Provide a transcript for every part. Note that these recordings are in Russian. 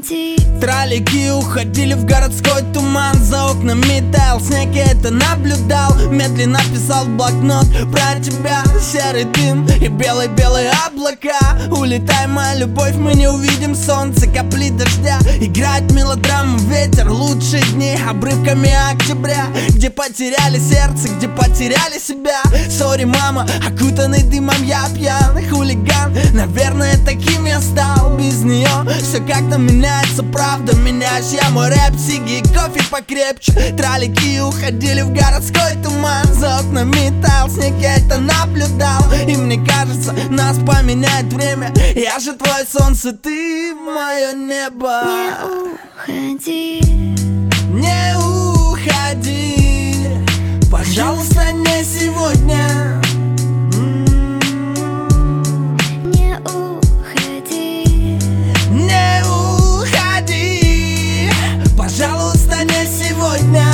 уходи. Троллейки уходили в городской туман, за окнами таял снег, я это наблюдал. Медленно писал в блокнот про тебя, серый дым и белые-белые облака. Улетай, моя любовь, мы не увидим солнце, капли дождя. Играет мелодрама, ветер, лучшие дни обрывками октября. Где потеряли сердце, где потеряли себя. Сори, мама, окутанный дымом я пьяный хулиган. Наверное, таким я стал без нее. Все как-то меняется, правда, меняешь я мой рэп, сиги и кофе покрепче. Троллейки уходили в городской туман, за окнами таял снег, я это наблюдал. И мне кажется, нас поменяет время. Я же твое солнце, ты мое небо. Не уходи, не уходи, пожалуйста, не сегодня. не уходи, Не уходи, пожалуйста, не сегодня.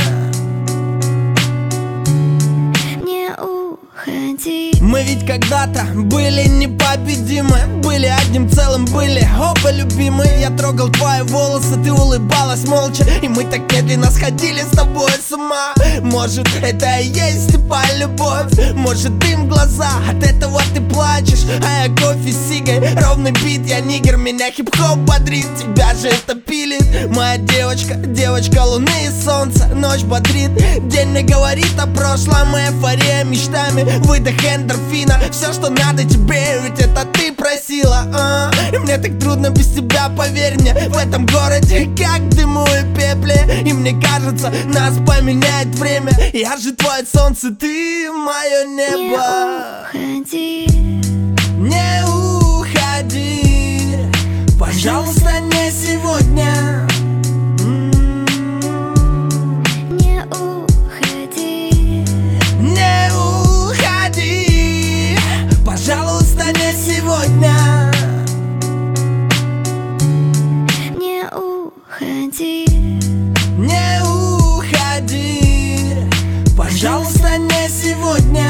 не уходи. Мы ведь когда-то были непобедимы, были одним целым, были оба любимы. Я трогал твои волосы, ты улыбалась молча, и мы так медленно сходили с тобой с ума. Может, это и есть типа любовь, может, дым в глаза, от этого ты плачешь. А я кофе с сигой, ровный бит, я нигер, меня хип-хоп бодрит. Тебя же это пилит, моя девочка, девочка луны и солнца. Ночь бодрит, день мне говорит о прошлом, эйфория мечтами, выдох эндорфина. Все, что надо тебе, ведь это ты просила. И мне так трудно без тебя, поверь мне, в этом городе как в дыму и пепле. И мне кажется, нас поменяет время. Я же твое солнце, ты мое небо. Не уходи, Не уходи, пожалуйста, не сегодня. не уходи, Не уходи, пожалуйста, не сегодня. не уходи, Не уходи, пожалуйста, не сегодня.